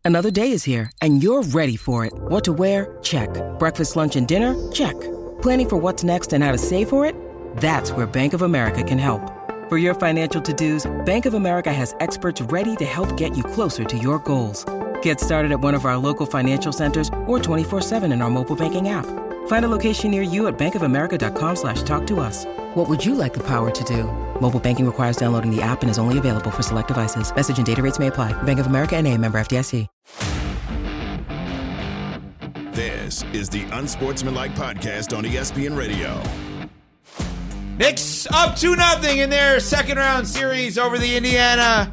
Another day is here, and you're ready for it. What to wear? Check. Breakfast, lunch, and dinner? Check. Planning for what's next and how to save for it? That's where Bank of America can help. For your financial to-dos, Bank of America has experts ready to help get you closer to your goals. Get started at one of our local financial centers or 24/7 in our mobile banking app. Find a location near you at bankofamerica.com/talktous. What would you like the power to do? Mobile banking requires downloading the app and is only available for select devices. Message and data rates may apply. Bank of America N.A., member FDIC. This is the Unsportsmanlike Podcast on ESPN Radio. Knicks up 2-0 in their second-round series over the Indiana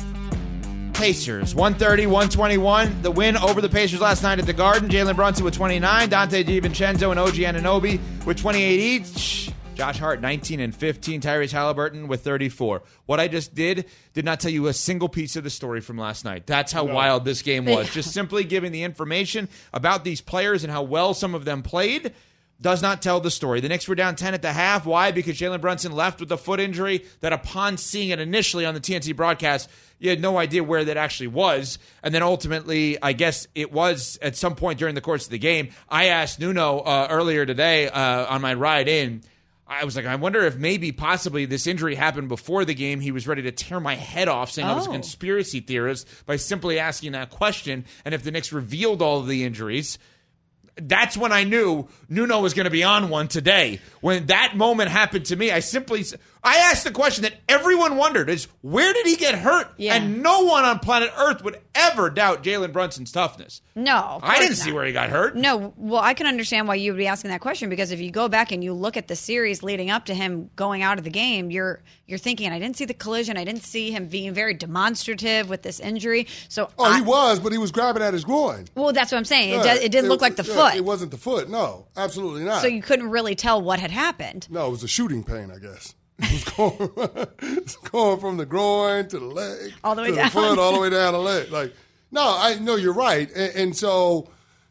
Pacers. 130-121. The win over the Pacers last night at the Garden. Jalen Brunson with 29. Dante DiVincenzo and OG Anunoby with 28 each. Josh Hart, 19 and 15. Tyrese Halliburton with 34. What I just did not tell you a single piece of the story from last night. That's how wild this game was. Just simply giving the information about these players and how well some of them played does not tell the story. The Knicks were down 10 at the half. Why? Because Jalen Brunson left with a foot injury that upon seeing it initially on the TNT broadcast, you had no idea where that actually was. And then ultimately, I guess it was at some point during the course of the game. I asked Nuno earlier today on my ride in, I was like, I wonder if maybe possibly this injury happened before the game. He was ready to tear my head off saying I was a conspiracy theorist by simply asking that question. And if the Knicks revealed all of the injuries, that's when I knew Nuno was going to be on one today. When that moment happened to me, I asked the question that everyone wondered is, where did he get hurt? Yeah. And no one on planet Earth would ever doubt Jalen Brunson's toughness. No, I didn't see where he got hurt. No, well, I can understand why you would be asking that question, because if you go back and you look at the series leading up to him going out of the game, you're thinking, I didn't see the collision. I didn't see him being very demonstrative with this injury. So he was, but he was grabbing at his groin. Well, that's what I'm saying. It didn't look like the foot. It wasn't the foot. No, absolutely not. So you couldn't really tell what had happened. No, it was a shooting pain, I guess. It was going from the groin to the leg, all the way to down the foot, all the way down the leg. Like, no, I know you're right, and so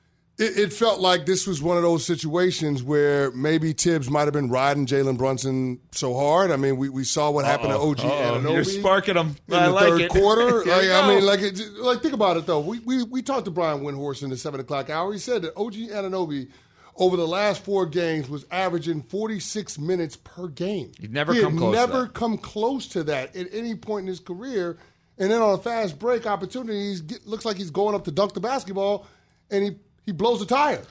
it felt like this was one of those situations where maybe Tibbs might have been riding Jalen Brunson so hard. I mean, we saw what happened to OG Anunoby. You're sparking him in the third quarter. Think about it though. We talked to Brian Windhorst in the 7 o'clock hour. He said that OG Anunoby over the last 4 games was averaging 46 minutes per game. He'd never come close to that at any point in his career. And then on a fast break opportunity, looks like he's going up to dunk the basketball, and he blows a tire.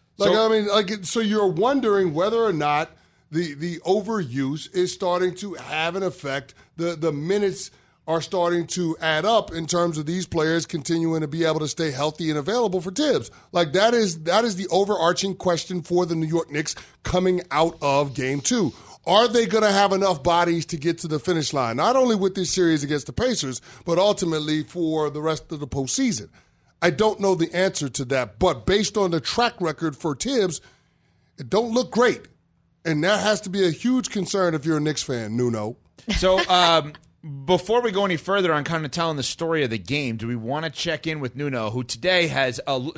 So you're wondering whether or not the overuse is starting to have an effect. The minutes are starting to add up in terms of these players continuing to be able to stay healthy and available for Tibbs. Like that is the overarching question for the New York Knicks coming out of Game 2. Are they going to have enough bodies to get to the finish line, not only with this series against the Pacers, but ultimately for the rest of the postseason? I don't know the answer to that, but based on the track record for Tibbs, it don't look great. And that has to be a huge concern if you're a Knicks fan, Nuno. So, before we go any further on kind of telling the story of the game, do we want to check in with Nuno, who today has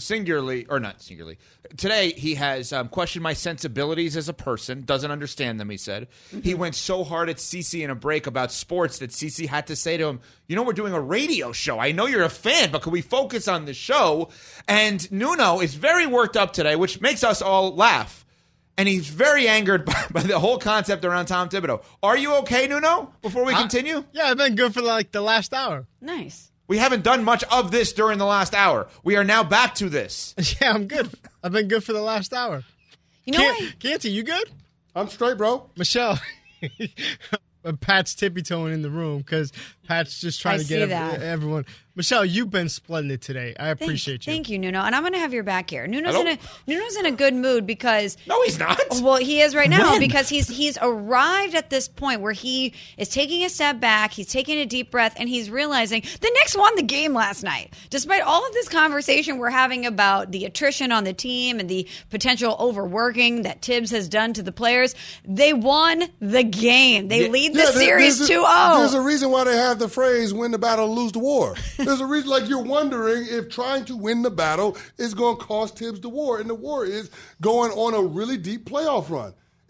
today he has questioned my sensibilities as a person, doesn't understand them, he said. Mm-hmm. He went so hard at Cece in a break about sports that Cece had to say to him, we're doing a radio show. I know you're a fan, but can we focus on the show? And Nuno is very worked up today, which makes us all laugh. And he's very angered by the whole concept around Tom Thibodeau. Are you okay, Nuno, before we continue? Yeah, I've been good for the last hour. Nice. We haven't done much of this during the last hour. We are now back to this. Yeah, I'm good. I've been good for the last hour. Canty, you good? I'm straight, bro. Michelle, Pat's tippy-toeing in the room because Pat's just trying to get everyone. Michelle, you've been splendid today. I appreciate you. Thank you, Nuno. And I'm going to have your back here. Nuno's in a good mood because... No, he's not. Well, he is right now because he's arrived at this point where he is taking a step back, he's taking a deep breath, and he's realizing the Knicks won the game last night. Despite all of this conversation we're having about the attrition on the team and the potential overworking that Tibbs has done to the players, they won the game. They lead the series 2-0. There's a reason why they have the phrase, win the battle, lose the war. There's a reason, like you're wondering if trying to win the battle is going to cost Tibbs the war. And the war is going on a really deep playoff run.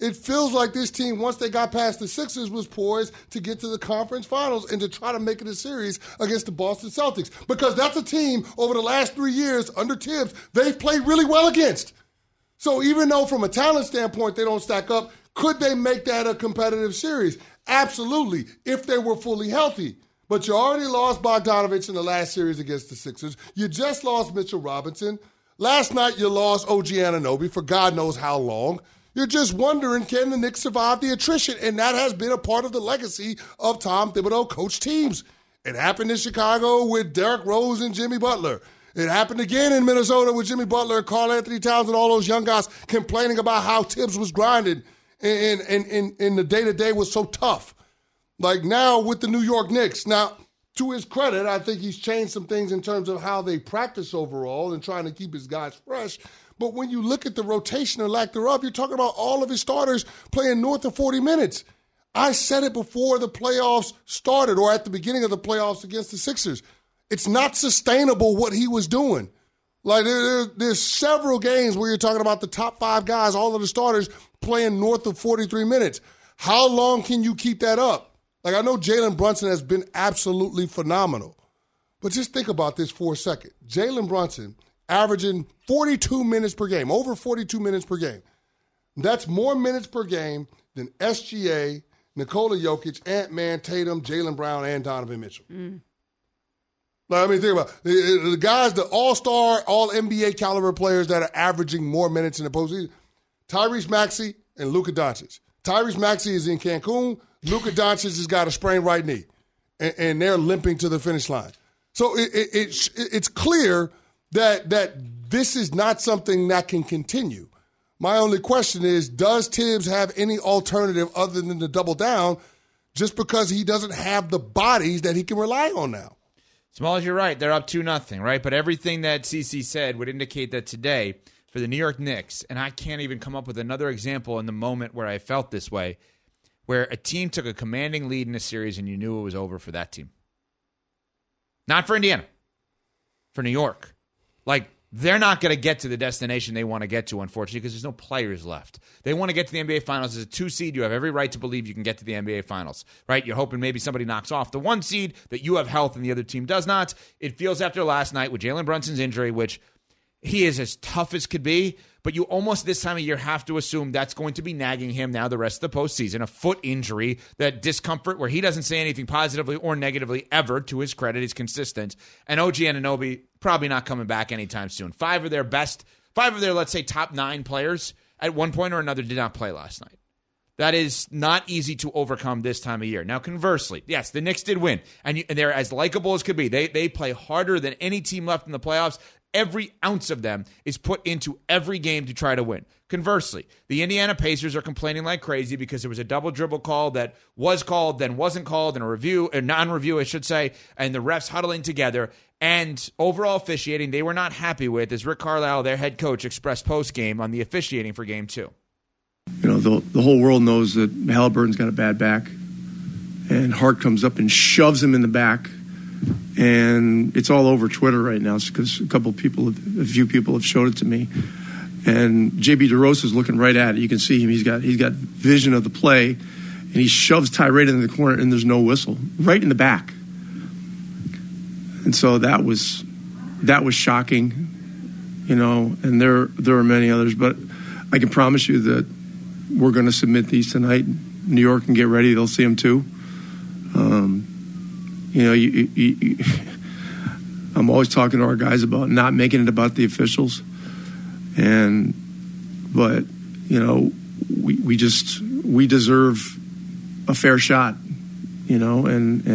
it feels like this team, once they got past the Sixers, was poised to get to the conference finals and to try to make it a series against the Boston Celtics. Because that's a team over the last 3 years under Tibbs they've played really well against. So even though from a talent standpoint they don't stack up, could they make that a competitive series? Absolutely, if they were fully healthy. But you already lost Bogdanovich in the last series against the Sixers. You just lost Mitchell Robinson. Last night you lost OG Anunoby for God knows how long. You're just wondering, can the Knicks survive the attrition? And that has been a part of the legacy of Tom Thibodeau coach teams. It happened in Chicago with Derrick Rose and Jimmy Butler. It happened again in Minnesota with Jimmy Butler and Karl Anthony Towns and all those young guys complaining about how Tibbs was grinding and the day-to-day was so tough. Like now with the New York Knicks. Now, to his credit, I think he's changed some things in terms of how they practice overall and trying to keep his guys fresh. But when you look at the rotation or lack thereof, you're talking about all of his starters playing north of 40 minutes. I said it before the playoffs started or at the beginning of the playoffs against the Sixers. It's not sustainable what he was doing. Like there's several games where you're talking about the top 5 guys, all of the starters playing north of 43 minutes. How long can you keep that up? Like I know Jalen Brunson has been absolutely phenomenal. But just think about this for a second. Jalen Brunson averaging 42 minutes per game, over 42 minutes per game. That's more minutes per game than SGA, Nikola Jokic, Ant-Man, Tatum, Jaylen Brown, and Donovan Mitchell. Like, I mean, think about it. The guys, the all-star, all-NBA caliber players that are averaging more minutes in the postseason. Tyrese Maxey and Luka Doncic. Tyrese Maxey is in Cancun. Luka Doncic has got a sprained right knee, and they're limping to the finish line. So it's clear that this is not something that can continue. My only question is, does Tibbs have any alternative other than to double down just because he doesn't have the bodies that he can rely on now? Smalls, you're right. They're up 2-0, right? But everything that CC said would indicate that today, for the New York Knicks, and I can't even come up with another example in the moment where I felt this way, where a team took a commanding lead in a series and you knew it was over for that team. Not for Indiana. For New York. Like, they're not going to get to the destination they want to get to, unfortunately, because there's no players left. They want to get to the NBA Finals. As a 2 seed, you have every right to believe you can get to the NBA Finals, right? You're hoping maybe somebody knocks off the 1 seed, that you have health and the other team does not. It feels after last night with Jalen Brunson's injury, which he is as tough as could be, but you almost this time of year have to assume that's going to be nagging him now the rest of the postseason. A foot injury, that discomfort where he doesn't say anything positively or negatively ever. To his credit, he's consistent. And OG Anunoby probably not coming back anytime soon. 5 of their, let's say, top 9 players at one point or another did not play last night. That is not easy to overcome this time of year. Now, conversely, yes, the Knicks did win, and they're as likable as could be. They play harder than any team left in the playoffs. Every ounce of them is put into every game to try to win. Conversely, the Indiana Pacers are complaining like crazy because there was a double dribble call that was called, then wasn't called, and a non-review, I should say, and the refs huddling together. And overall officiating, they were not happy with, as Rick Carlisle, their head coach, expressed post-game on the officiating for Game 2. You know, the whole world knows that Halliburton's got a bad back, and Hart comes up and shoves him in the back. And it's all over Twitter right now because a few people have showed it to me. And JB DeRosa is looking right at it. You can see him. He's got vision of the play, and he shoves Ty right into the corner, and there's no whistle, right in the back. And so that was shocking, you know. And there are many others, but I can promise you that we're going to submit these tonight. New York can get ready; they'll see them too. You know, I'm always talking to our guys about not making it about the officials, but you know, we deserve a fair shot, you know, and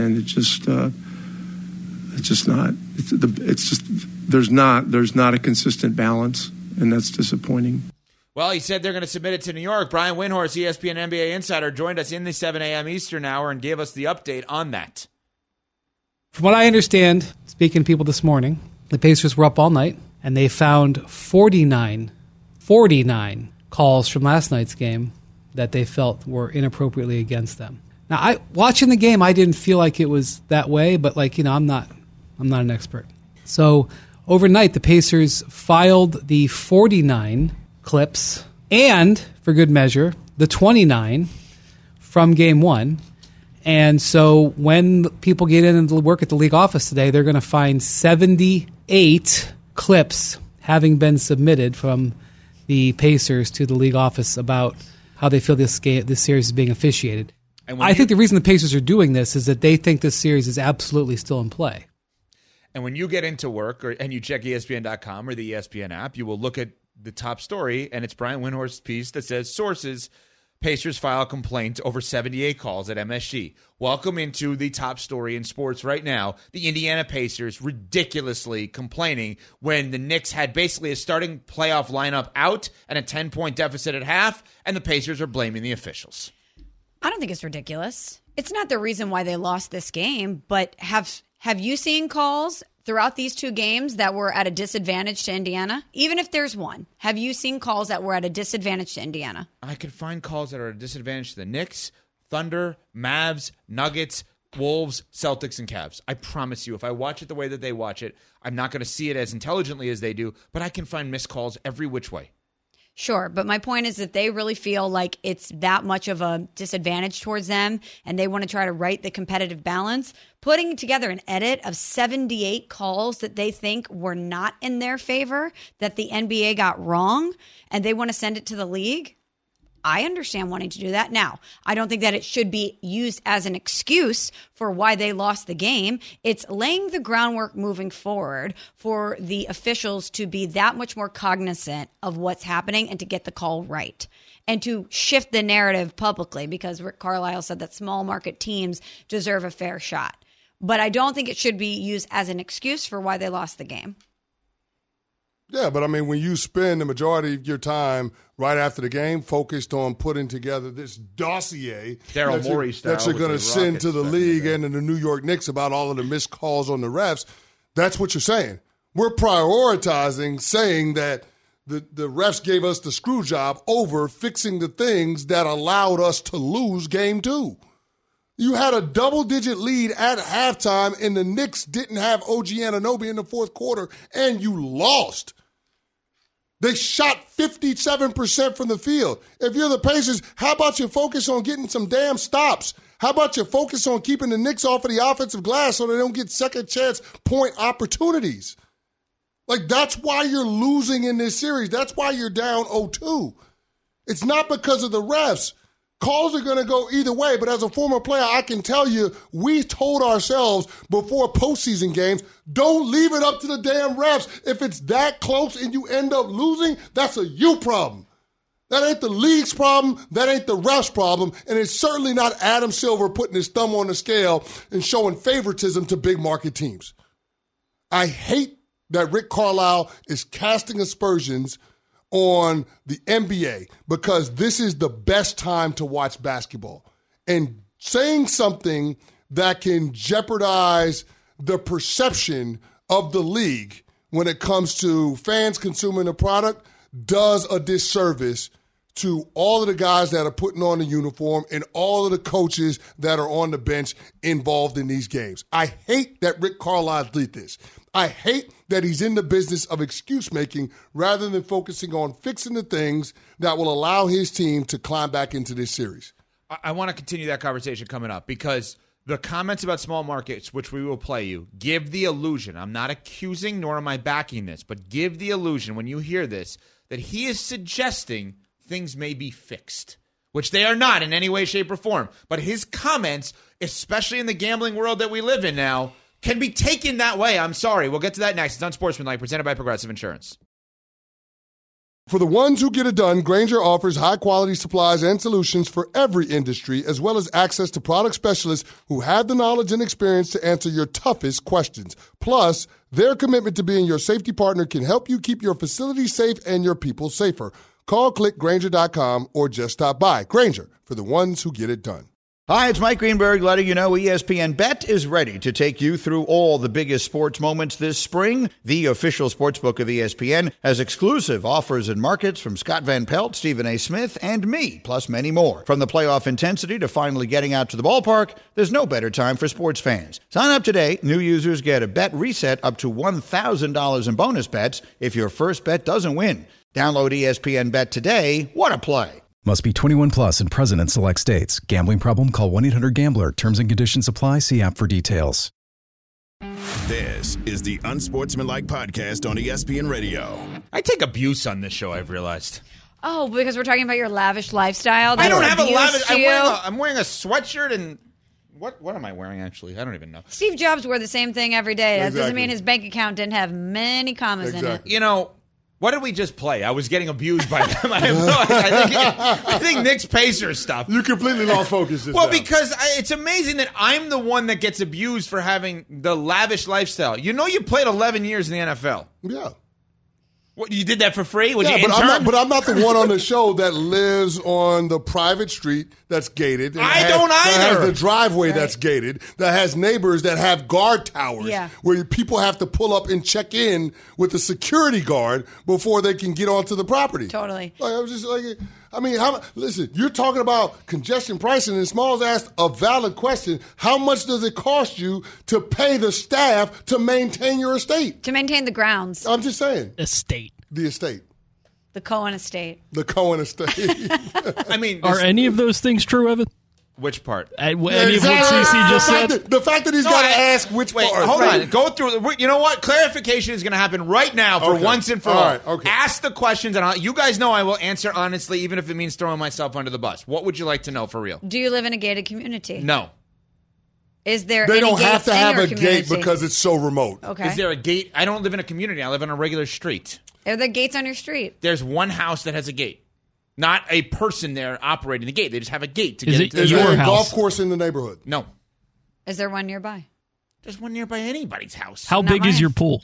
there's not a consistent balance, and that's disappointing. Well, he said they're going to submit it to New York. Brian Windhorst, ESPN NBA insider, joined us in the 7 a.m. Eastern hour and gave us the update on that. From what I understand, speaking to people this morning, the Pacers were up all night, and they found 49 calls from last night's game that they felt were inappropriately against them. Now, watching the game, I didn't feel like it was that way, but I'm not an expert. So overnight, the Pacers filed the 49 clips and, for good measure, the 29 from Game 1. And so when people get in and work at the league office today, they're going to find 78 clips having been submitted from the Pacers to the league office about how they feel this series is being officiated. I think the reason the Pacers are doing this is that they think this series is absolutely still in play. And when you get into work and you check ESPN.com or the ESPN app, you will look at the top story, and it's Brian Windhorst's piece that says, sources, Pacers file complaint over 78 calls at MSG. Welcome into the top story in sports right now. The Indiana Pacers ridiculously complaining when the Knicks had basically a starting playoff lineup out and a 10-point deficit at half, and the Pacers are blaming the officials. I don't think it's ridiculous. It's not the reason why they lost this game, but have you seen calls throughout these two games that were at a disadvantage to Indiana? Even if there's one, have you seen calls that were at a disadvantage to Indiana? I could find calls that are at a disadvantage to the Knicks, Thunder, Mavs, Nuggets, Wolves, Celtics, and Cavs. I promise you, if I watch it the way that they watch it, I'm not going to see it as intelligently as they do, but I can find missed calls every which way. Sure, but my point is that they really feel like it's that much of a disadvantage towards them, and they want to try to right the competitive balance. Putting together an edit of 78 calls that they think were not in their favor, that the NBA got wrong, and they want to send it to the league. I understand wanting to do that. Now, I don't think that it should be used as an excuse for why they lost the game. It's laying the groundwork moving forward for the officials to be that much more cognizant of what's happening and to get the call right and to shift the narrative publicly, because Rick Carlisle said that small market teams deserve a fair shot. But I don't think it should be used as an excuse for why they lost the game. Yeah, but I mean, when you spend the majority of your time right after the game focused on putting together this dossier Daryl Morey style that you're going to send to the league and to the New York Knicks about all of the missed calls on the refs, that's what you're saying. We're prioritizing saying that the refs gave us the screw job over fixing the things that allowed us to lose game 2. You had a double-digit lead at halftime, and the Knicks didn't have OG Anunoby in the fourth quarter, and you lost. They shot 57% from the field. If you're the Pacers, how about you focus on getting some damn stops? How about you focus on keeping the Knicks off of the offensive glass so they don't get second-chance point opportunities? Like, that's why you're losing in this series. That's why you're down 0-2. It's not because of the refs. Calls are going to go either way, but as a former player, I can tell you, we told ourselves before postseason games, don't leave it up to the damn refs. If it's that close and you end up losing, that's a you problem. That ain't the league's problem. That ain't the refs' problem. And it's certainly not Adam Silver putting his thumb on the scale and showing favoritism to big market teams. I hate that Rick Carlisle is casting aspersions on the NBA because this is the best time to watch basketball. And saying something that can jeopardize the perception of the league when it comes to fans consuming the product does a disservice to all of the guys that are putting on the uniform and all of the coaches that are on the bench involved in these games. I hate that Rick Carlisle did this. I hate that he's in the business of excuse-making rather than focusing on fixing the things that will allow his team to climb back into this series. I want to continue that conversation coming up because the comments about small markets, which we will play you, give the illusion, I'm not accusing nor am I backing this, but give the illusion when you hear this that he is suggesting things may be fixed, which they are not in any way, shape, or form. But his comments, especially in the gambling world that we live in now, can be taken that way. I'm sorry. We'll get to that next. It's Unsportsmanlike, presented by Progressive Insurance. For the ones who get it done, Grainger offers high-quality supplies and solutions for every industry, as well as access to product specialists who have the knowledge and experience to answer your toughest questions. Plus, their commitment to being your safety partner can help you keep your facility safe and your people safer. Call, click Grainger.com, or just stop by. Grainger, for the ones who get it done. Hi, it's Mike Greenberg letting you know ESPN Bet is ready to take you through all the biggest sports moments this spring. The official sportsbook of ESPN has exclusive offers and markets from Scott Van Pelt, Stephen A. Smith, and me, plus many more. From the playoff intensity to finally getting out to the ballpark, there's no better time for sports fans. Sign up today. New users get a bet reset up to $1,000 in bonus bets if your first bet doesn't win. Download ESPN Bet today. What a play. Must be 21 plus and present in select states. Gambling problem? Call 1-800-GAMBLER. Terms and conditions apply. See app for details. This is the Unsportsmanlike Podcast on ESPN Radio. I take abuse on this show, I've realized. Oh, because we're talking about your lavish lifestyle? I don't have a lavish... I'm I'm wearing a sweatshirt and... What am I wearing, actually? I don't even know. Steve Jobs wore the same thing every day. That doesn't mean his bank account didn't have many commas in it. You know... What did we just play? I was getting abused by them. I think Knicks Pacers stuff. You completely lost focus. Because it's amazing that I'm the one that gets abused for having the lavish lifestyle. You know, you played 11 years in the NFL. Yeah. What, you did that for free? But I'm not the one on the show that lives on the private street that's gated. I don't either. That has the driveway that's gated. That has neighbors that have guard towers where people have to pull up and check in with the security guard before they can get onto the property. Totally. Like, I was just like, listen, you're talking about congestion pricing, and Smalls asked a valid question. How much does it cost you to pay the staff to maintain your estate? To maintain the grounds. I'm just saying. The estate. The Cohen estate. The Cohen estate. Are any of those things true, Evan? Which part? Any of what CC just said? The fact that he's got to ask which part. Hold on. Go through. You know what? Clarification is going to happen right now for once and for all. Right, okay. Ask the questions, and you guys know I will answer honestly, even if it means throwing myself under the bus. What would you like to know for real? Do you live in a gated community? No. Is there They any don't have gates to in have your a community? gate because it's so remote. Okay. Is there a gate? I don't live in a community. I live on a regular street. Are there gates on your street? There's one house that has a gate. Not a person there operating the gate. They just have a gate to get into Is there a golf course in the neighborhood? No. Is there one nearby? There's one nearby anybody's house. How big is your pool?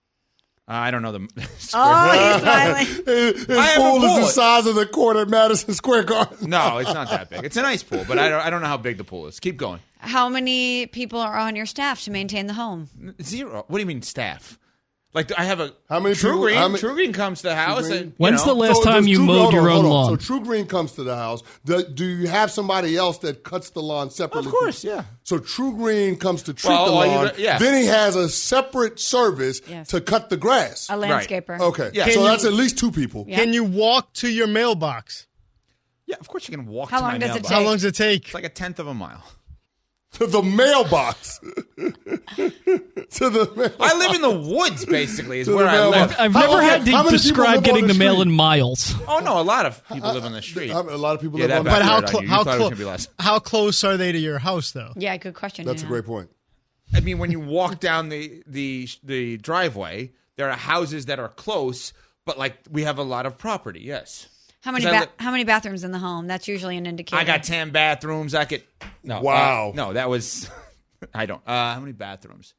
I don't know the. He's smiling. His pool is the size of the court at Madison Square Garden. No, it's not that big. It's a nice pool, but I don't know how big the pool is. Keep going. How many people are on your staff to maintain the home? 0. What do you mean staff? Like I have a True Green. True Green comes to the house. And, When's the last time you mowed your own lawn? So True Green comes to the house. Do you have somebody else that cuts the lawn separately? Of course, yeah. So True Green comes to treat the lawn. Then he has a separate service to cut the grass. A landscaper. Right. Okay. Yeah. So that's at least 2 people. Yeah. Can you walk to your mailbox? Yeah, of course you can walk How to my long does it mailbox. take? How long does it take? It's like a 1/10 of a mile. To the mailbox. I live in the woods, basically, is where I live. I've never had to describe getting the mail in miles. Oh, no, a lot of people live on the street. A lot of people live on the street. But how close are they to your house, though? Yeah, good question. That's a great point. I mean, when you walk down the driveway, there are houses that are close, but like we have a lot of property, yes. How many bathrooms in the home? That's usually an indicator. I got 10 bathrooms. No. Wow. No, that was... I don't. How many bathrooms?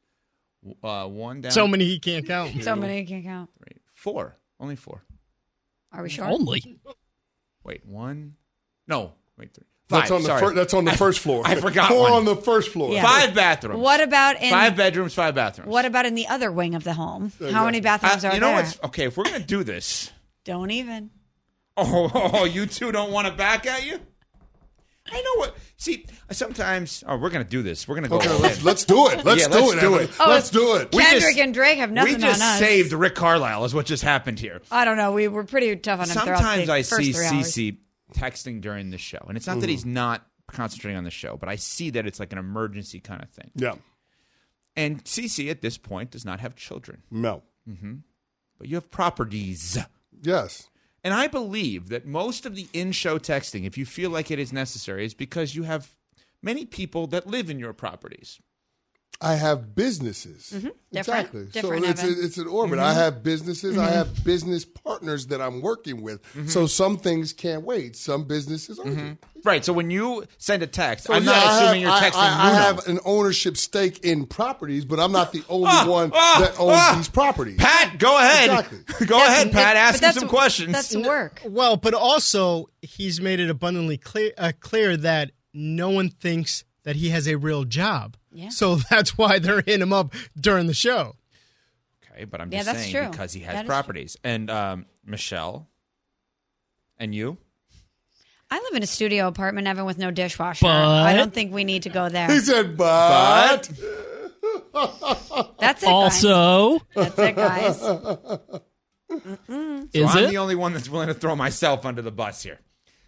1 down. So many he can't count. So many he can't count. 4. Only 4. Are we sure? Only? Wait, 1? No. Wait, 3. 5. That's on the first floor. I forgot 4 one. on the first floor. Yeah. 5 bathrooms. What about in 5 bedrooms, 5 bathrooms. What about in the other wing of the home? How many bathrooms are there? You know what's okay? If we're gonna do this, don't even. Oh, you two don't want to back at you? I know what. See, sometimes. Oh, we're gonna do this. We're gonna go. Okay, let's do it. Let's do it. Let's do it. Kendrick and Drake have nothing on us. We just saved Rick Carlisle. Is what just happened here. I don't know. We were pretty tough on him. Sometimes I see CC texting during the show, and it's not that he's not concentrating on the show, but I see that it's like an emergency kind of thing. Yeah. And CC at this point does not have children. No. Mm-hmm. But you have properties. Yes. And I believe that most of the in-show texting, if you feel like it is necessary, is because you have many people that live in your properties. I have businesses. Mm-hmm. Exactly. Different, it's an orbit. Mm-hmm. I have businesses. I have business partners that I'm working with. Mm-hmm. So some things can't wait. Some businesses are. Right. So when you send a text, So I'm not assuming you're texting I Bruno. have an ownership stake in properties, but I'm not the only one that owns these properties. Pat, go ahead. Exactly. Go ahead, Pat. Ask him some questions. That's work. Well, but also he's made it abundantly clear that no one thinks that he has a real job. Yeah. So that's why they're hitting him up during the show. Okay, but I'm Yeah, just that's saying true. because he has That is properties. And Michelle, and you? I live in a studio apartment, Evan, with no dishwasher. But- I don't think we need to go there. He said, but. That's it, Also, guys. That's it, guys. So is I'm it? the only one that's willing to throw myself under the bus here.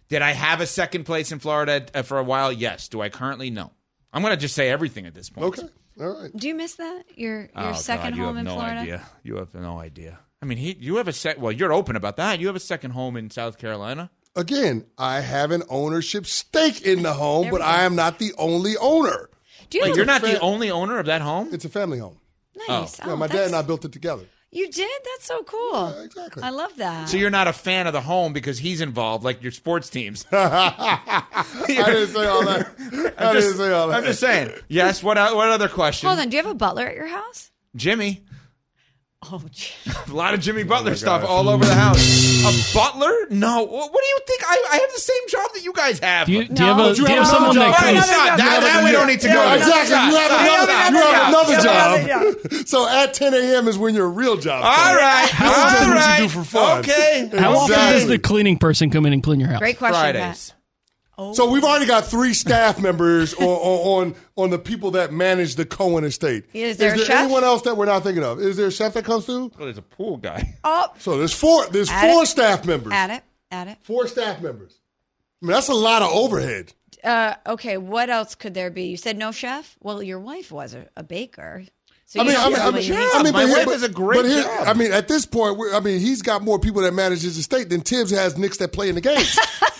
Did I have a second place in Florida for a while? Yes. Do I currently? No. I'm going to just say everything at this point. Okay. All right. Do you miss that? Your second home in Florida? You have no idea. I mean, you have well, you're open about that. You have a second home in South Carolina. Again, I have an ownership stake in the home, but I am not the only owner. Wait, you're not the only owner of that home? It's a family home. Nice. Yeah, my dad and I built it together. You did? That's so cool. Yeah, exactly. I love that. So you're not a fan of the home because he's involved, like your sports teams. I didn't say all that. I'm just saying. Yes. What other question? Hold on. Do you have a butler at your house? Jimmy. Oh, a lot of Jimmy Butler stuff all over the house. A butler? No. What do you think? I have the same job that you guys have. Do you have someone that cleans? That we don't need to go. Exactly. You have another job. So at 10 a.m. is when your real job starts. All right. This is just what you do for fun. Okay. How often does the cleaning person come in and clean your house? Great question, Fridays. Matt. So we've already got 3 staff members on the people that manage the Cohen estate. Is there a chef? Anyone else that we're not thinking of? Is there a chef that comes through? Well, there's a pool guy. Oh. So there's 4 staff members. Add it. 4 staff members. I mean, that's a lot of overhead. Okay, what else could there be? You said no chef? Well, your wife was a baker. So my wife is a great job. I mean, at this point, he's got more people that manage his estate than Tibbs has Knicks that play in the games.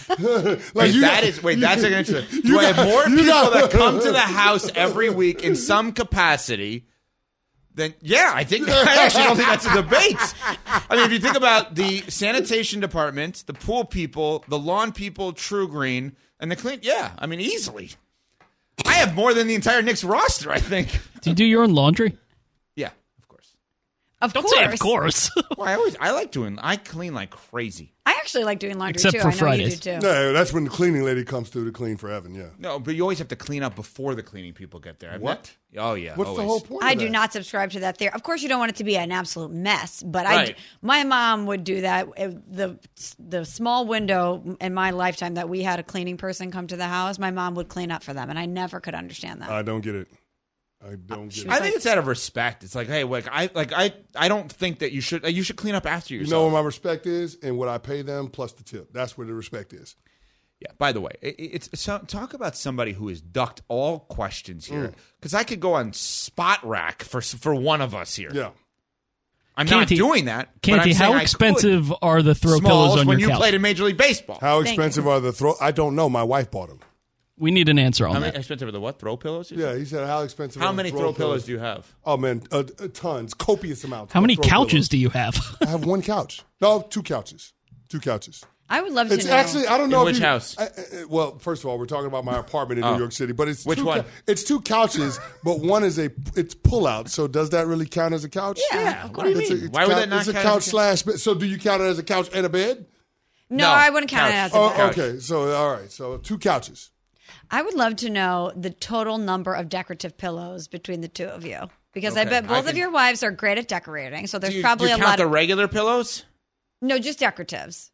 That's interesting. Do I have more people that come to the house every week in some capacity? Then I actually don't think that's a debate. I mean, if you think about the sanitation department, the pool people, the lawn people, True Green, and the clean, easily. I have more than the entire Knicks roster, I think. Do you do your own laundry? Yeah, of course. Don't say of course. Well, I clean like crazy. I actually like doing laundry Except too. for I know Fridays. you do too. No, that's when the cleaning lady comes through to clean for Evan, yeah. No, but you always have to clean up before the cleaning people get there. What? Oh, yeah. What's the whole point I of do that? not subscribe to that theory. Of course, you don't want it to be an absolute mess, but Right. my mom would do that. The small window in my lifetime that we had a cleaning person come to the house, my mom would clean up for them, and I never could understand that. I don't get it. I don't get it. I think it's out of respect. It's like, hey, I don't think that you should clean up after yourself. You know where my respect is and what I pay them plus the tip. That's where the respect is. Yeah. By the way, talk about somebody who has ducked all questions here, because I could go on spot rack for one of us here. Yeah. I'm not doing that. Canty, how expensive are the throw pillows on when your you couch? played in Major League Baseball? How expensive are the throw? I don't know. My wife bought them. We need an answer on How that. expensive are the what? Throw pillows? Yeah, he said how expensive. How are many the throw pillows do you have? Oh man, tons, copious amounts. How many throw couches pillows. do you have? I have 1 couch. No, 2 couches. 2 couches. I would love to It's know. actually I don't know In if which you- house? Well, first of all, we're talking about my apartment in New York City, but it's Which one? It's 2 couches, but one is it's pull out. So does that really count as a couch? Yeah, of course. What do you mean? Why would that not It's a count couch as a slash bed. So do you count it as a couch and a bed? No, No, I wouldn't count couch. it as a bed. Okay. So all right. So 2 couches. I would love to know the total number of decorative pillows between the two of you, because I Okay, bet I both of think- your wives are great at decorating. So there's Do you probably a count lot the of regular pillows? no, just decoratives.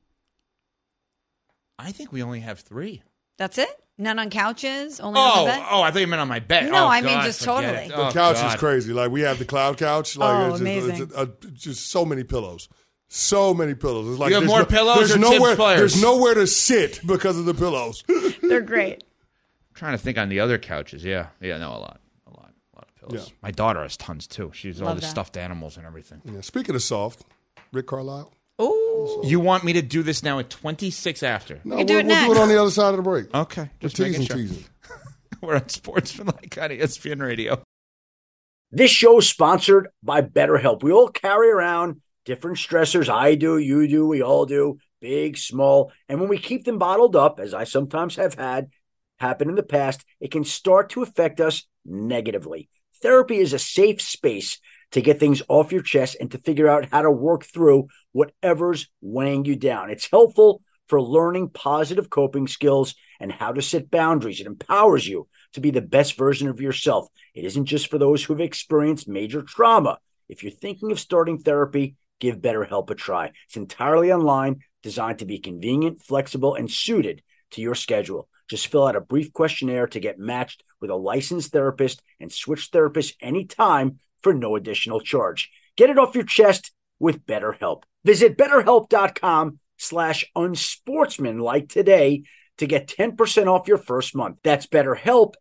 I think we only have 3. That's it. None on couches. Only on the bed. I thought you meant on my bed. No, Oh, I mean God, just forget totally. it. The Oh, couch is God. crazy. Like we have the cloud couch. Like Oh, it's just, amazing. it's just so many pillows. So many pillows. It's like You have there's more pillows there's or nowhere, Tibbs players? There's nowhere to sit because of the pillows. They're great. I'm trying to think on the other couches. Yeah, no, a lot of pillows. Yeah. My daughter has tons too. She's all Love the that. stuffed animals and everything. Yeah. Speaking of soft, Rick Carlisle. Oh, You want me to do this now at 26 after? No, can do it we'll do it next. on the other side of the break. Okay, We're just making teasing. sure. We're on Sportsmanlike on ESPN Radio. This show is sponsored by BetterHelp. We all carry around different stressors. I do, you do, we all do, big, small. And when we keep them bottled up, as I sometimes have had happen in the past, it can start to affect us negatively. Therapy is a safe space to get things off your chest and to figure out how to work through whatever's weighing you down. It's helpful for learning positive coping skills and how to set boundaries. It empowers you to be the best version of yourself. It isn't just for those who've experienced major trauma. If you're thinking of starting therapy, give BetterHelp a try. It's entirely online, designed to be convenient, flexible, and suited to your schedule. Just fill out a brief questionnaire to get matched with a licensed therapist and switch therapists anytime for no additional charge. Get it off your chest with BetterHelp. Visit BetterHelp.com/unsportsmanlike today to get 10% off your first month. That's BetterHelp,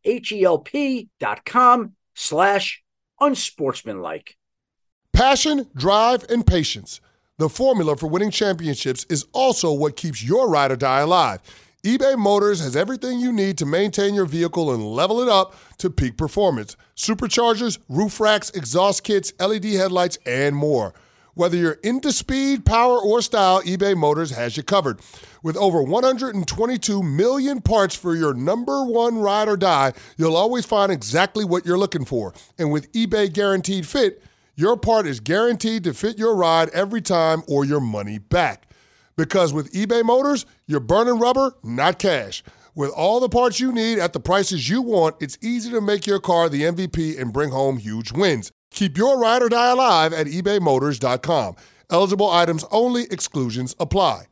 HELP.com/unsportsmanlike. Passion, drive, and patience. The formula for winning championships is also what keeps your ride or die alive. eBay Motors has everything you need to maintain your vehicle and level it up to peak performance. Superchargers, roof racks, exhaust kits, LED headlights, and more. Whether you're into speed, power, or style, eBay Motors has you covered. With over 122 million parts for your number one ride or die, you'll always find exactly what you're looking for. And with eBay Guaranteed Fit, your part is guaranteed to fit your ride every time or your money back. Because with eBay Motors, you're burning rubber, not cash. With all the parts you need at the prices you want, it's easy to make your car the MVP and bring home huge wins. Keep your ride or die alive at ebaymotors.com. Eligible items only. Exclusions apply.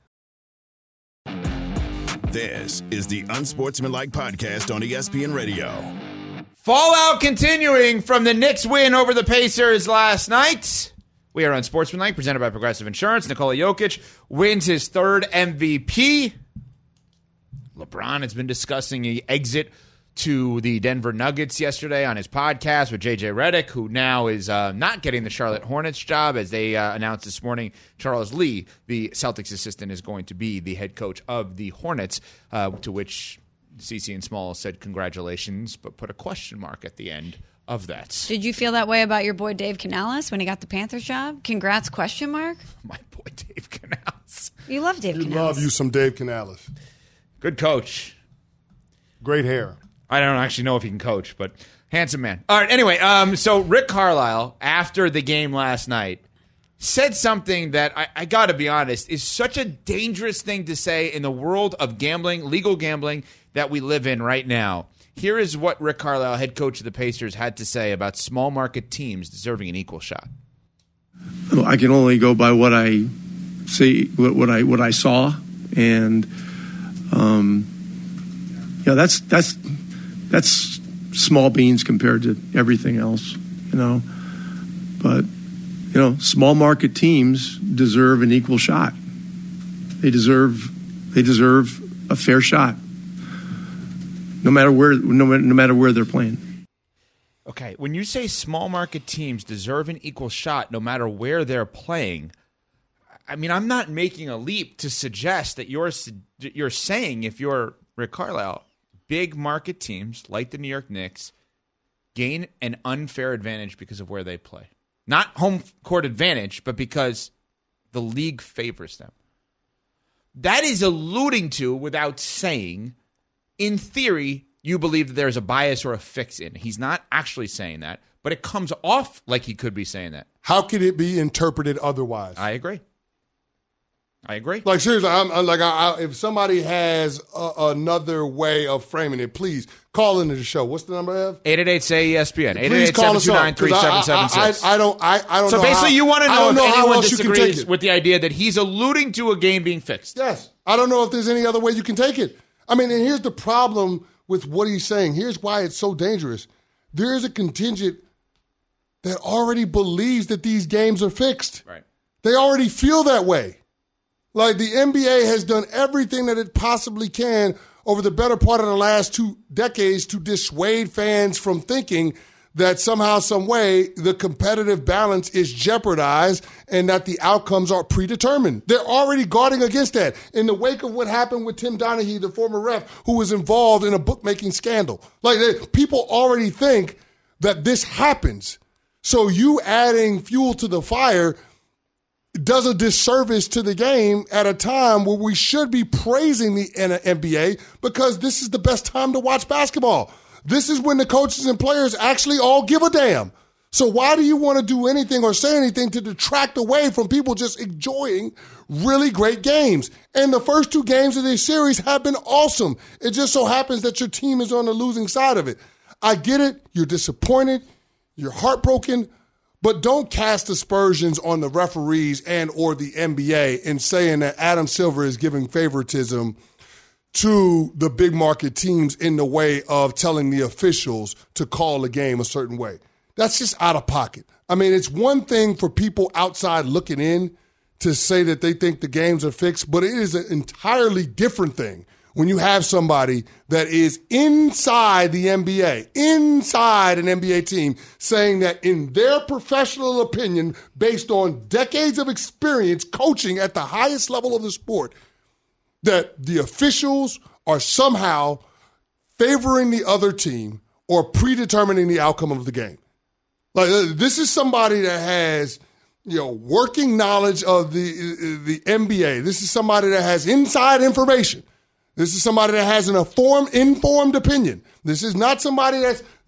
This is the Unsportsmanlike Podcast on ESPN Radio. Fallout continuing from the Knicks win over the Pacers last night. We are Unsportsmanlike, presented by Progressive Insurance. Nikola Jokic wins his third MVP. LeBron has been discussing an exit to the Denver Nuggets yesterday on his podcast with JJ Redick, who now is not getting the Charlotte Hornets job, as they announced this morning. Charles Lee, the Celtics assistant, is going to be the head coach of the Hornets, to which CeCe and Small said congratulations, but put a question mark at the end of that. Did you feel that way about your boy Dave Canales when he got the Panthers job? Congrats, question mark? My boy Dave Canales. You love Dave Canales. You love you some Dave Canales. Good coach. Great hair. I don't actually know if he can coach, but handsome man. All right, anyway, so Rick Carlisle, after the game last night, said something that I got to be honest, is such a dangerous thing to say in the world of gambling, legal gambling that we live in right now. Here is what Rick Carlisle, head coach of the Pacers, had to say about small market teams deserving an equal shot. I can only go by what I see, what I saw, and that's small beans compared to everything else, But small market teams deserve an equal shot. They deserve a fair shot, no matter where they're playing. Okay, when you say small market teams deserve an equal shot, no matter where they're playing, I mean, I'm not making a leap to suggest that you're saying, if you're Rick Carlisle, big market teams like the New York Knicks gain an unfair advantage because of where they play. Not home court advantage, but because the league favors them. That is alluding to, without saying, in theory, you believe that there's a bias or a fix in. He's not actually saying that, but it comes off like he could be saying that. How could it be interpreted otherwise? I agree. Like, seriously, if somebody has another way of framing it, please call into the show. What's the number, Ev? 888-SAY-ESPN. 888-729-3776. I don't So know basically, you want to know if anyone disagrees it. with the idea that he's alluding to a game being fixed. Yes. I don't know if there's any other way you can take it. I mean, and here's the problem with what he's saying. Here's why it's so dangerous. There is a contingent that already believes that these games are fixed. Right. They already feel that way. Like, the NBA has done everything that it possibly can over the better part of the last 2 decades to dissuade fans from thinking that somehow, some way, the competitive balance is jeopardized and that the outcomes are predetermined. They're already guarding against that. In the wake of what happened with Tim Donaghy, the former ref, who was involved in a bookmaking scandal. Like, people already think that this happens. So you adding fuel to the fire does a disservice to the game at a time where we should be praising the NBA, because this is the best time to watch basketball. This is when the coaches and players actually all give a damn. So why do you want to do anything or say anything to detract away from people just enjoying really great games? And the first 2 games of this series have been awesome. It just so happens that your team is on the losing side of it. I get it. You're disappointed. You're heartbroken. But don't cast aspersions on the referees and or the NBA in saying that Adam Silver is giving favoritism to the big market teams in the way of telling the officials to call the game a certain way. That's just out of pocket. I mean, it's one thing for people outside looking in to say that they think the games are fixed, but it is an entirely different thing when you have somebody that is inside the NBA, inside an NBA team, saying that in their professional opinion, based on decades of experience coaching at the highest level of the sport, that the officials are somehow favoring the other team or predetermining the outcome of the game. Like, this is somebody that has, working knowledge of the NBA. This is somebody that has inside information. This is somebody that has an informed opinion. This is not somebody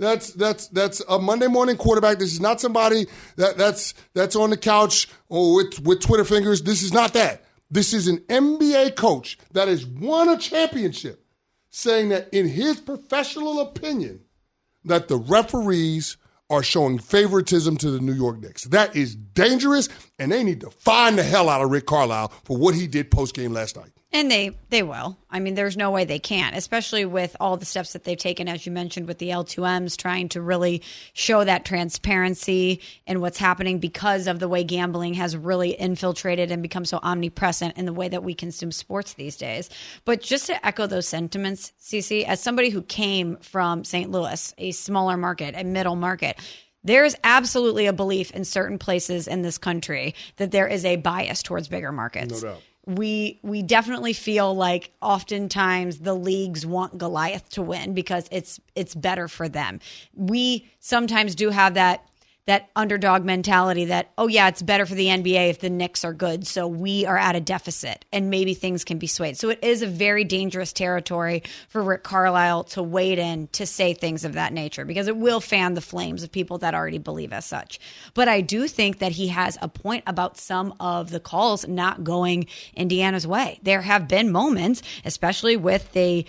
that's a Monday morning quarterback. This is not somebody that's on the couch or with Twitter fingers. This is not that. This is an NBA coach that has won a championship, saying that in his professional opinion, that the referees are showing favoritism to the New York Knicks. That is dangerous, and they need to find the hell out of Rick Carlisle for what he did post-game last night. And they will. I mean, there's no way they can't, especially with all the steps that they've taken, as you mentioned, with the L2Ms, trying to really show that transparency in what's happening because of the way gambling has really infiltrated and become so omnipresent in the way that we consume sports these days. But just to echo those sentiments, Cece, as somebody who came from St. Louis, a smaller market, a middle market, there's absolutely a belief in certain places in this country that there is a bias towards bigger markets. No doubt. We definitely feel like oftentimes the leagues want Goliath to win because it's better for them. We sometimes do have that underdog mentality that, oh yeah, it's better for the NBA if the Knicks are good, so we are at a deficit and maybe things can be swayed. So it is a very dangerous territory for Rick Carlisle to wade in to say things of that nature because it will fan the flames of people that already believe as such. But I do think that he has a point about some of the calls not going Indiana's way. There have been moments, especially with the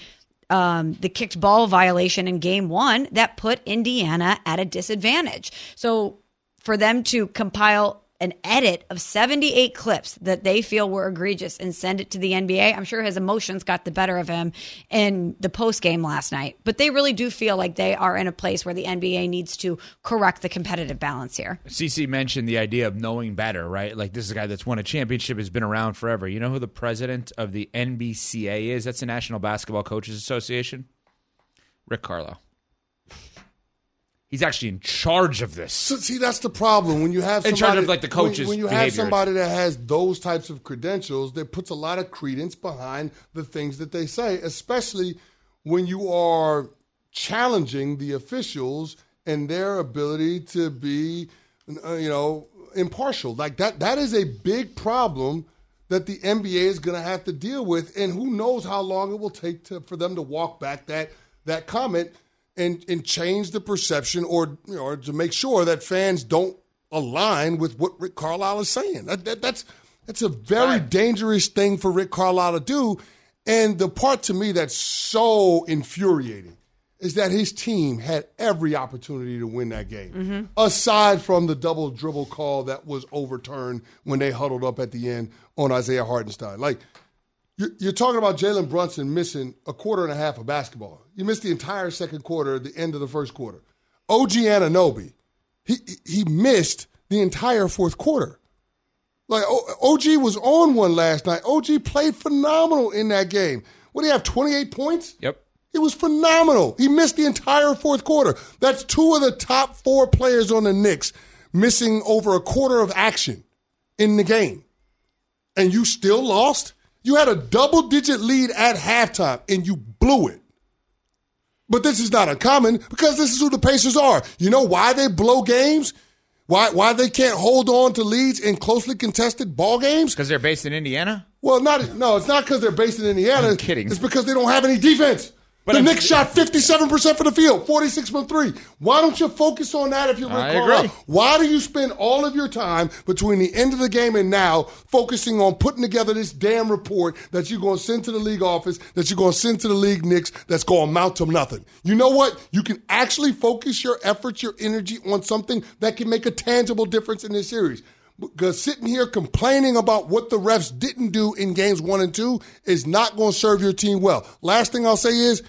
kicked ball violation in game one that put Indiana at a disadvantage. So for them to compile an edit of 78 clips that they feel were egregious and send it to the NBA, I'm sure his emotions got the better of him in the post game last night. But they really do feel like they are in a place where the NBA needs to correct the competitive balance here. CC mentioned the idea of knowing better, right? Like, this is a guy that's won a championship, has been around forever. You know who the president of the NBCA is? That's the National Basketball Coaches Association. Rick Carlisle. He's actually in charge of this. So, see, that's the problem. When you have somebody, in charge of like the coaches' when you have somebody that has those types of credentials, that puts a lot of credence behind the things that they say, especially when you are challenging the officials and their ability to be, impartial. Like that is a big problem that the NBA is going to have to deal with, and who knows how long it will take for them to walk back that comment and change the perception or to make sure that fans don't align with what Rick Carlisle is saying. That's a very dangerous thing for Rick Carlisle to do. And the part to me that's so infuriating is that his team had every opportunity to win that game, aside from the double dribble call that was overturned when they huddled up at the end on Isaiah Hartenstein. Like, you're talking about Jalen Brunson missing a quarter and a half of basketball. You missed the entire second quarter at the end of the first quarter. OG Anunoby, he missed the entire fourth quarter. Like, OG was on one last night. OG played phenomenal in that game. What do you have, 28 points? Yep. It was phenomenal. He missed the entire fourth quarter. That's two of the top four players on the Knicks missing over a quarter of action in the game. And you still lost? You had a double-digit lead at halftime, and you blew it. But this is not uncommon because this is who the Pacers are. You know why they blow games? Why they can't hold on to leads in closely contested ball games? Because they're based in Indiana? Well, it's not because they're based in Indiana. I'm kidding. It's because they don't have any defense. But the Knicks shot 57% from the field, 46 from three. Why don't you focus on that if you're Rick Carlisle? Why do you spend all of your time between the end of the game and now focusing on putting together this damn report that you're going to send to the league office, that you're going to send to the league Knicks, that's going to amount to nothing? You know what? You can actually focus your efforts, your energy on something that can make a tangible difference in this series. Because sitting here complaining about what the refs didn't do in games 1 and 2 is not going to serve your team well. Last thing I'll say is,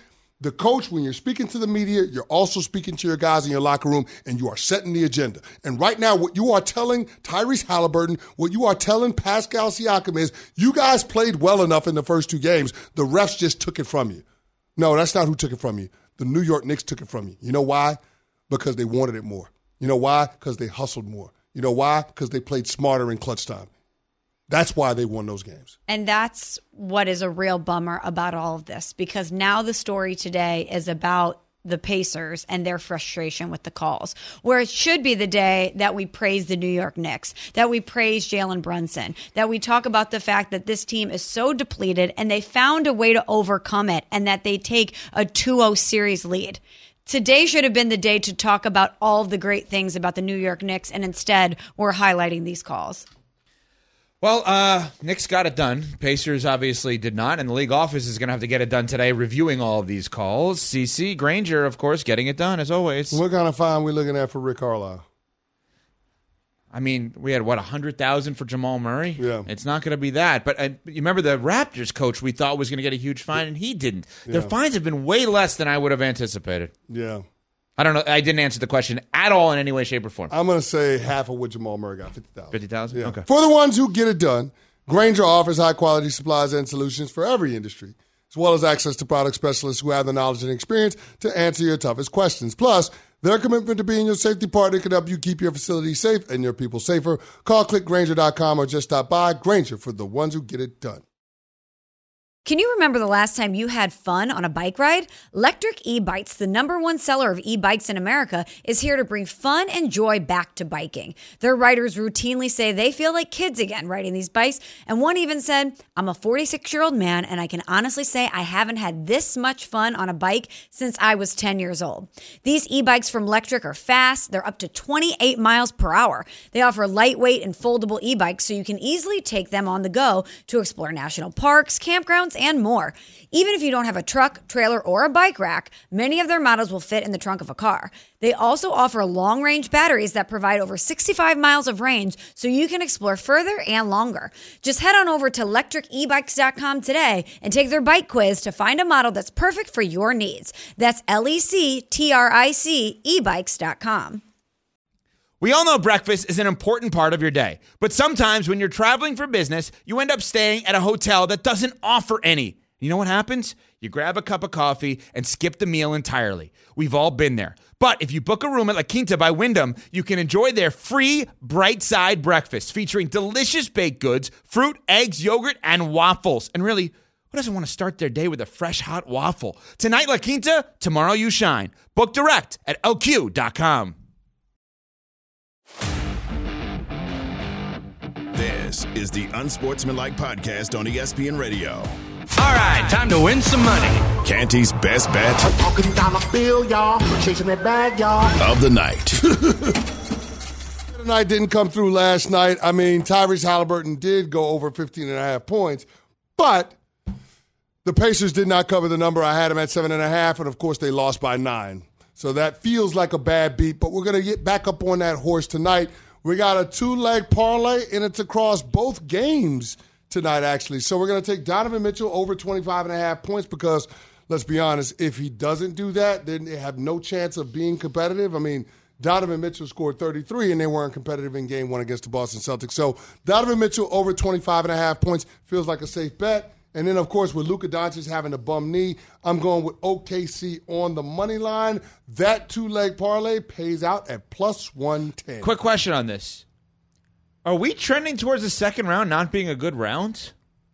The coach, when you're speaking to the media, you're also speaking to your guys in your locker room, and you are setting the agenda. And right now, what you are telling Tyrese Halliburton, what you are telling Pascal Siakam is, you guys played well enough in the first 2 games. The refs just took it from you. No, that's not who took it from you. The New York Knicks took it from you. You know why? Because they wanted it more. You know why? Because they hustled more. You know why? Because they played smarter in clutch time. That's why they won those games. And that's what is a real bummer about all of this, because now the story today is about the Pacers and their frustration with the calls, where it should be the day that we praise the New York Knicks, that we praise Jalen Brunson, that we talk about the fact that this team is so depleted and they found a way to overcome it and that they take a 2-0 series lead. Today should have been the day to talk about all of the great things about the New York Knicks, and instead we're highlighting these calls. Well, Knicks got it done. Pacers obviously did not, and the league office is going to have to get it done today, reviewing all of these calls. CC Granger, of course, getting it done, as always. What kind of fine we looking at for Rick Carlisle? I mean, we had, $100,000 for Jamal Murray? Yeah. It's not going to be that. But you remember the Raptors coach we thought was going to get a huge fine, and he didn't. Yeah. Their fines have been way less than I would have anticipated. Yeah. I don't know. I didn't answer the question at all in any way, shape, or form. I'm going to say half of what Jamal Murray got, $50,000. $50,000? Yeah. Okay. For the ones who get it done, Granger offers high-quality supplies and solutions for every industry, as well as access to product specialists who have the knowledge and experience to answer your toughest questions. Plus, their commitment to being your safety partner can help you keep your facility safe and your people safer. Call clickgranger.com or just stop by. Granger, for the ones who get it done. Can you remember the last time you had fun on a bike ride? Lectric E-Bikes, the #1 seller of e-bikes in America, is here to bring fun and joy back to biking. Their riders routinely say they feel like kids again riding these bikes, and one even said, "I'm a 46-year-old man, and I can honestly say I haven't had this much fun on a bike since I was 10 years old." These e-bikes from Lectric are fast. They're up to 28 miles per hour. They offer lightweight and foldable e-bikes so you can easily take them on the go to explore national parks, campgrounds, and more. Even if you don't have a truck, trailer, or a bike rack, many of their models will fit in the trunk of a car. They also offer long-range batteries that provide over 65 miles of range so you can explore further and longer. Just head on over to lectricebikes.com today and take their bike quiz to find a model that's perfect for your needs. That's LECTRIC ebikes.com. We all know breakfast is an important part of your day, but sometimes when you're traveling for business, you end up staying at a hotel that doesn't offer any. You know what happens? You grab a cup of coffee and skip the meal entirely. We've all been there. But if you book a room at La Quinta by Wyndham, you can enjoy their free Bright Side breakfast featuring delicious baked goods, fruit, eggs, yogurt, and waffles. And really, who doesn't want to start their day with a fresh, hot waffle? Tonight, La Quinta, tomorrow you shine. Book direct at LQ.com. This is the Unsportsmanlike Podcast on ESPN Radio. All right, time to win some money. Canty's best bet. I'm talking $1 bill, y'all. Chasing that bag, y'all. Of the night. The night didn't come through last night. I mean, Tyrese Halliburton did go over 15.5 points, but the Pacers did not cover the number. I had them at 7.5, and of course they lost by 9. So that feels like a bad beat, but we're going to get back up on that horse tonight. We got a 2-leg parlay, and it's across both games tonight, actually. So we're going to take Donovan Mitchell over 25.5 points because, let's be honest, if he doesn't do that, then they have no chance of being competitive. I mean, Donovan Mitchell scored 33, and they weren't competitive in Game 1 against the Boston Celtics. So Donovan Mitchell over 25.5 points feels like a safe bet. And then, of course, with Luka Doncic having a bum knee, I'm going with OKC on the money line. That 2-leg parlay pays out at plus 110. Quick question on this. Are we trending towards the second round not being a good round?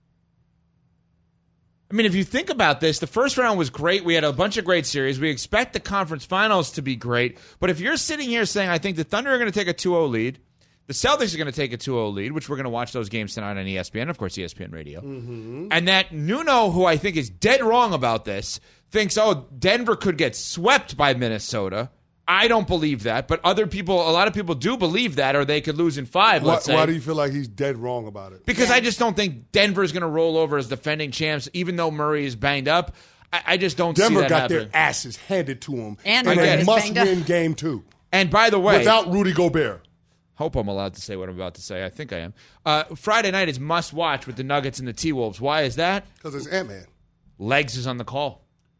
I mean, if you think about this, the first round was great. We had a bunch of great series. We expect the conference finals to be great. But if you're sitting here saying, I think the Thunder are going to take a 2-0 lead, the Celtics are going to take a 2-0 lead, which we're going to watch those games tonight on ESPN, of course, ESPN Radio. Mm-hmm. And that Nuno, who I think is dead wrong about this, thinks, Denver could get swept by Minnesota. I don't believe that, but a lot of people do believe that, or they could lose in 5, let's say. Why do you feel like he's dead wrong about it? Because I just don't think Denver is going to roll over as defending champs, even though Murray is banged up. I just don't see that Denver got happening. their asses handed to them. And they must win Game 2. And by the way, without Rudy Gobert. Hope I'm allowed to say what I'm about to say. I think I am. Friday night is must-watch with the Nuggets and the T-Wolves. Why is that? Because it's Ant-Man. Legs is on the call.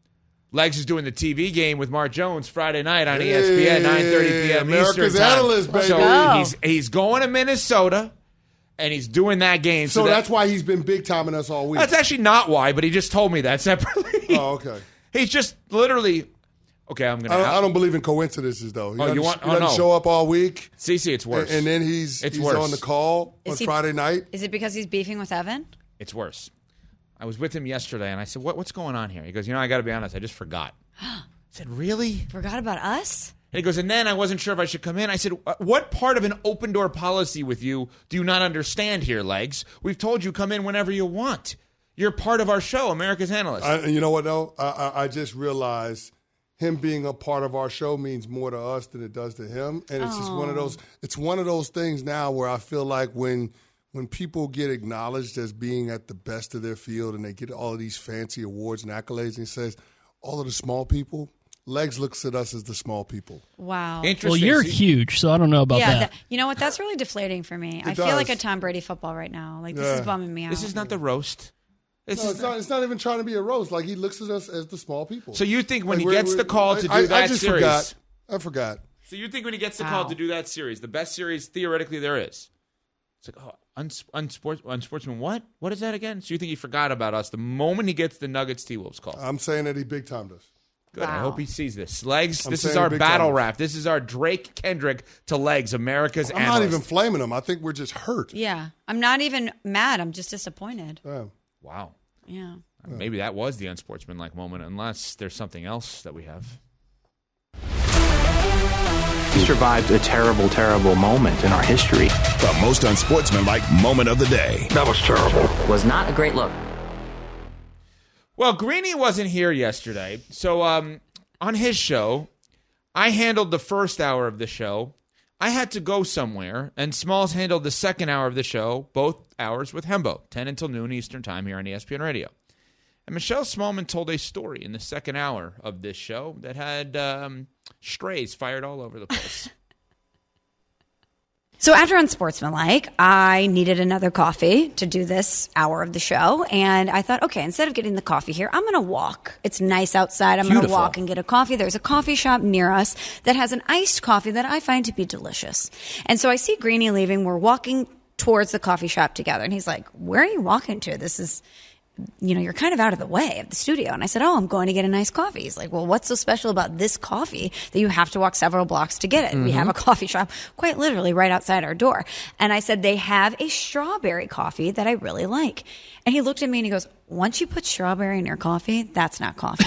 Legs is doing the TV game with Mark Jones Friday night on ESPN, 9:30 p.m. America's Eastern time. Analyst, baby. So he's going to Minnesota, and he's doing that game. So that's why he's been big-timing us all week. That's actually not why, but he just told me that separately. Oh, okay. He's just literally... Okay, I'm going to... I don't believe in coincidences, though. He doesn't no. show up all week. CC, it's worse. And then he's on the call on Friday night. Is it because he's beefing with Evan? It's worse. I was with him yesterday, and I said, what's going on here? He goes, I got to be honest, I just forgot. I said, really? Forgot about us? And he goes, and then I wasn't sure if I should come in. I said, what part of an open-door policy with you do you not understand here, Legs? We've told you come in whenever you want. You're part of our show, America's Analyst. You know what, though? I just realized him being a part of our show means more to us than it does to him. And it's just one of those things now where I feel like when people get acknowledged as being at the best of their field and they get all of these fancy awards and accolades and he says, all of the small people, Legs looks at us as the small people. Wow. Interesting. Well, you're huge, so I don't know about that. You know what? That's really deflating for me. I feel like a Tom Brady football right now. Like, this is bumming me out. This is not the roast. It's not even trying to be a roast. Like, he looks at us as the small people. So you think when he gets the call to do that series... I forgot. So you think when he gets the call to do that series, the best series theoretically there is, it's like, unsportsman what? What is that again? So you think he forgot about us the moment he gets the Nuggets T-Wolves call? I'm saying that he big-timed us. Good. Wow. I hope he sees this. Legs, this is our battle rap. This is our Drake Kendrick to Legs, America's Analyst. I'm not even flaming him. I think we're just hurt. Yeah. I'm not even mad. I'm just disappointed. Wow. Yeah. Maybe that was the unsportsmanlike moment, unless there's something else that we have. We survived a terrible, terrible moment in our history. The most unsportsmanlike moment of the day. That was terrible. Was not a great look. Well, Greeny wasn't here yesterday, so on his show, I handled the first hour of the show. I had to go somewhere, and Smalls handled the second hour of the show, both hours with Hembo, 10 until noon Eastern Time here on ESPN Radio. And Michelle Smallman told a story in the second hour of this show that had strays fired all over the place. So after Unsportsmanlike, I needed another coffee to do this hour of the show. And I thought, okay, instead of getting the coffee here, I'm going to walk. It's nice outside. I'm going to walk and get a coffee. There's a coffee shop near us that has an iced coffee that I find to be delicious. And so I see Greeny leaving. We're walking towards the coffee shop together. And he's like, where are you walking to? This is... you're kind of out of the way of the studio. And I said, I'm going to get a nice coffee. He's like, well, what's so special about this coffee that you have to walk several blocks to get it? Mm-hmm. We have a coffee shop quite literally right outside our door. And I said, they have a strawberry coffee that I really like. And he looked at me and he goes, once you put strawberry in your coffee, that's not coffee.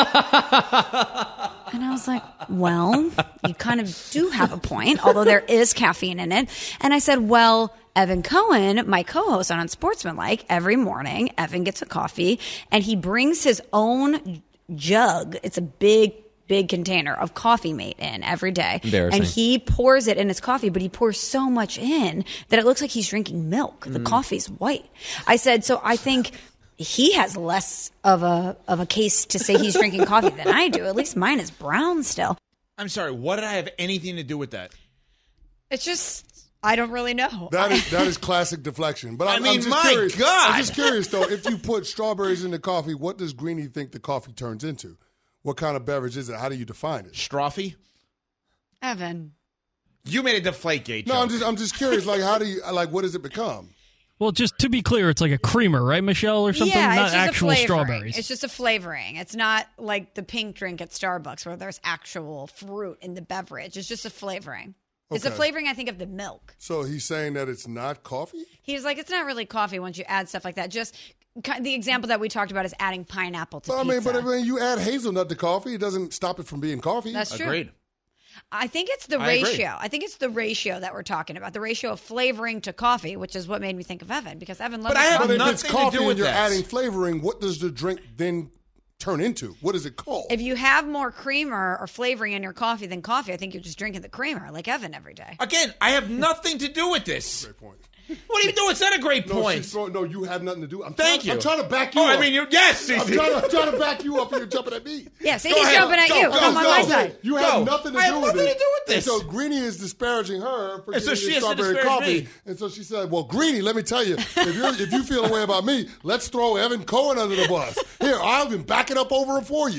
And I was like, well, you kind of do have a point, although there is caffeine in it. And I said, well, Evan Cohen, my co-host on Unsportsmanlike, every morning, Evan gets a coffee and he brings his own jug. It's a big container of Coffee Mate in every day. And he pours it in his coffee, but he pours so much in that it looks like he's drinking milk. The coffee's white. I said, so I think he has less of a case to say he's drinking coffee than I do. At least mine is brown still. I'm sorry, what did I have anything to do with that? It's just... I don't really know. That is classic deflection. But I'm just my curious. God. I'm just curious, though. If you put strawberries in the coffee, what does Greeny think the coffee turns into? What kind of beverage is it? How do you define it? Strawfy? Evan. You made a Deflategate joke. No, I'm just curious. Like, what does it become? Well, just to be clear, it's like a creamer, right, Michelle, or something? Yeah, not it's just actual strawberries. It's just a flavoring. It's not like the pink drink at Starbucks where there's actual fruit in the beverage. It's just a flavoring. Okay. It's a flavoring, I think, of the milk. So he's saying that it's not coffee? He's like, it's not really coffee once you add stuff like that. Just the example that we talked about is adding pineapple to pizza. But when you add hazelnut to coffee, it doesn't stop it from being coffee. That's true. Agreed. I think it's the ratio. I think it's the ratio that we're talking about. The ratio of flavoring to coffee, which is what made me think of Evan, because Evan loves coffee. But if it's coffee and you're adding flavoring, what does the drink then turn into? What is it called? If you have more creamer or flavoring in your coffee than coffee, I think you're just drinking the creamer, like Evan every day. Again, I have nothing to do with this. Great point. What are you doing? It's not a great point. No, you have nothing to do. Thank you. I'm trying to back you up. I mean, yes, CC. I'm trying to back you up and you're jumping at me. Yeah, CC's jumping at you. Come on my side. You have nothing to do with it. this. And so Greeny is disparaging her for getting strawberry coffee. And so she said, well, Greeny, let me tell you, if you feel a way about me, let's throw Evan Cohen under the bus. Here, I'll even back it up over him for you.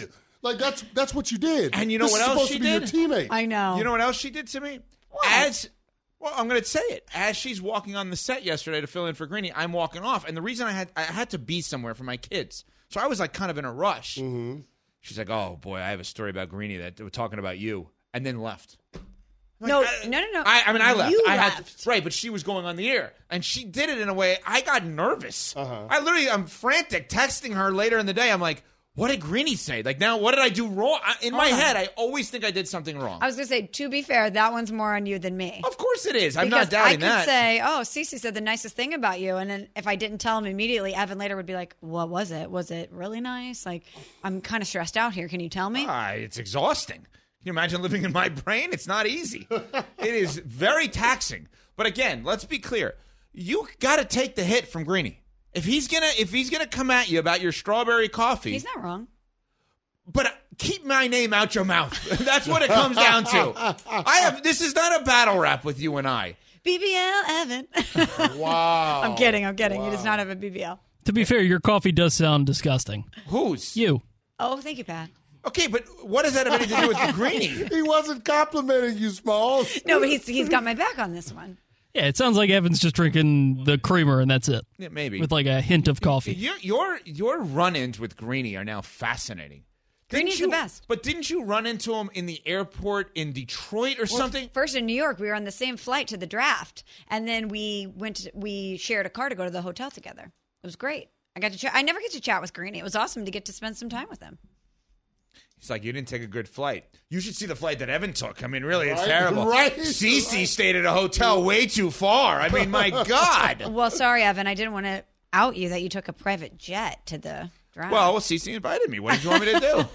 Like that's what you did. And you know what else she did? This is supposed to be your teammate. I know. You know what else she did to me? What? I'm going to say it. As she's walking on the set yesterday to fill in for Greeny, I'm walking off, and the reason I had to be somewhere for my kids, so I was like kind of in a rush. Mm-hmm. She's like, "Oh boy, I have a story about Greeny that we're talking about you," and then left. No. I left. You left. Right, but she was going on the air, and she did it in a way I got nervous. I'm frantic, texting her later in the day. I'm like, what did Greeny say? Like, now, what did I do wrong? In my head, I always think I did something wrong. I was going to say, to be fair, that one's more on you than me. Of course it is. I'm not doubting that. I could say, oh, Cece said the nicest thing about you. And then if I didn't tell him immediately, Evan later would be like, what was it? Was it really nice? Like, I'm kind of stressed out here. Can you tell me? It's exhausting. Can you imagine living in my brain? It's not easy. It is very taxing. But again, let's be clear. You got to take the hit from Greeny. If he's gonna come at you about your strawberry coffee, he's not wrong. But keep my name out your mouth. That's what it comes down to. This is not a battle rap with you and I. BBL Evan. Wow. I'm kidding. Wow. He does not have a BBL. To be fair, your coffee does sound disgusting. Whose? You. Oh, thank you, Pat. Okay, but what does that have anything to do with the Greeny? He wasn't complimenting you, Smalls. No, but he's got my back on this one. Yeah, it sounds like Evan's just drinking the creamer and that's it. Yeah, maybe. With like a hint of coffee. Your run-ins with Greeny are now fascinating. Greeny's the best. But didn't you run into him in the airport in Detroit or something? First in New York, we were on the same flight to the draft, and then we shared a car to go to the hotel together. It was great. I never get to chat with Greeny. It was awesome to get to spend some time with him. He's like, you didn't take a good flight. You should see the flight that Evan took. I mean, really, it's terrible. Right. Cece stayed at a hotel way too far. I mean, my God. Well, sorry, Evan. I didn't want to out you that you took a private jet to the draft. Well, Cece invited me. What did you want me to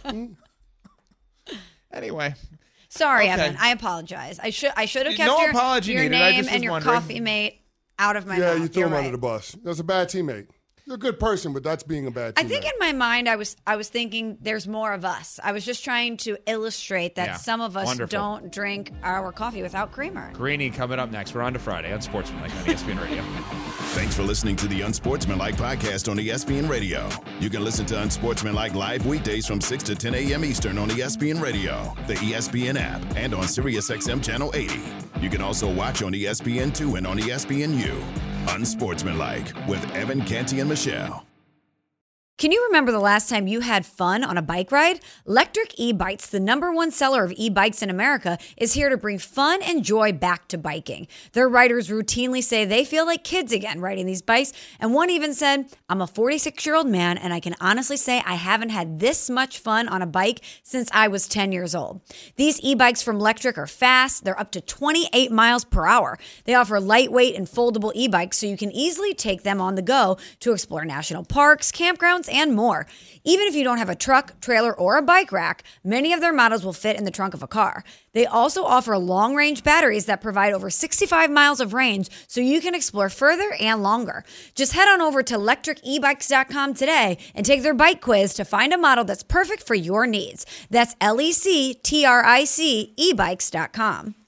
do? Anyway. Sorry, okay. Evan. I apologize. I should have kept no your apology name needed. and your wondering. coffee mate out of my mouth. Yeah, you threw him You're under the bus. That's a bad teammate. You're a good person, but that's being a bad teammate. I think in my mind, I was thinking there's more of us. I was just trying to illustrate that some of us don't drink our coffee without creamer. Greeny coming up next. We're on to Friday on Sportsmanlike on ESPN Radio. Thanks for listening to the Unsportsmanlike podcast on ESPN Radio. You can listen to Unsportsmanlike live weekdays from 6 to 10 a.m. Eastern on ESPN Radio, the ESPN app, and on SiriusXM Channel 80. You can also watch on ESPN2 and on ESPNU. Unsportsmanlike with Evan, Canty, and Michelle. Can you remember the last time you had fun on a bike ride? Lectric E-Bikes, the #1 seller of e-bikes in America, is here to bring fun and joy back to biking. Their riders routinely say they feel like kids again riding these bikes, and one even said, I'm a 46-year-old man, and I can honestly say I haven't had this much fun on a bike since I was 10 years old. These e-bikes from Lectric are fast. They're up to 28 miles per hour. They offer lightweight and foldable e-bikes, so you can easily take them on the go to explore national parks, campgrounds, and more. Even if you don't have a truck, trailer, or a bike rack, many of their models will fit in the trunk of a car. They also offer long-range batteries that provide over 65 miles of range, so you can explore further and longer. Just head on over to lectricebikes.com today and take their bike quiz to find a model that's perfect for your needs. That's LECTRIC ebikes.com.